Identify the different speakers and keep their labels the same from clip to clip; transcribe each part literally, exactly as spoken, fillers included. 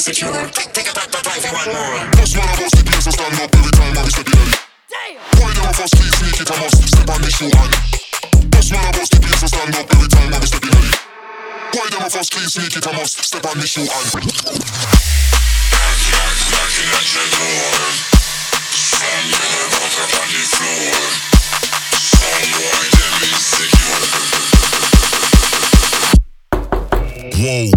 Speaker 1: secure. Take it back, that life you want more. Boss man, I bust the place, so stand up every time when we step in. Why them a first key sneak it, I must step on the shoe hand. Boss man, I bust the place, so stand up every time when we step in. Why them a first key sneak it, I must step on the shoe hand. Knocking at your door. Some little walk up on the floor. Some boy them insecure. Whoa.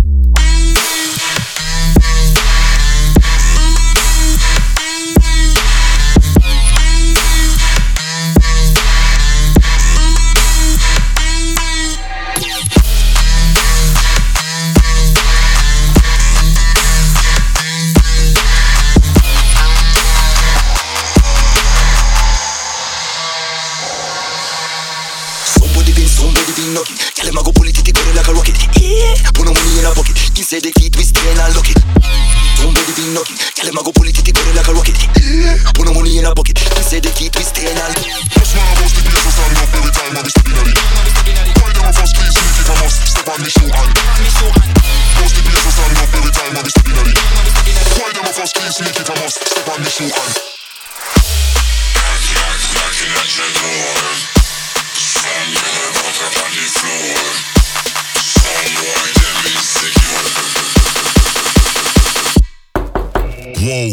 Speaker 1: Knocking, tell him I go pull it, it go like a rocket. Yeah, put no money in a pocket. He said the key twist and I lock it. Somebody be knocking, tell him I go pull it, it go like a rocket. Yeah, put no money in a pocket. He said the key twist and I lock it. That's why I bust the place, so stand up every time when we step in at it. Why them a first key sneak it, I must step on the shoe hand. Bust the place, so stand up every time when we step in at it. Why them a first key sneak it, I must step on the shoe hand. Knocking at your door. Some little walk up on the floor. Some boy them insecure. Whoa.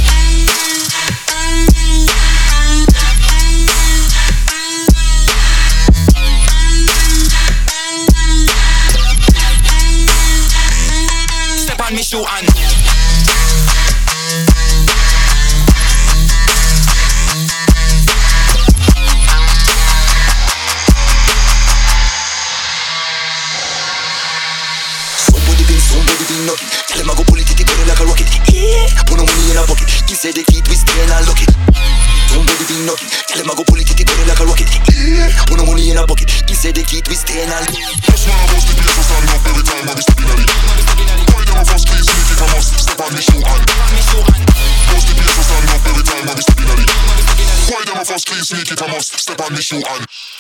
Speaker 1: Step on me shoe and knocking, tell him I go pull it, it go like a rocket. Yeah, put no money in a pocket. He said the key twist and I lock it. Somebody be knocking, tell him I go pull it, it go like a rocket. Yeah, put no money in a pocket. He said the key twist and I lock it. That's why I bust the place, so stand up every time when we step in at it. Why them a first key sneak it, I must step on the shoe hand. Bust the place, so stand up every time when we step in at it. Why them a first key sneak it, I must step on the shoe hand.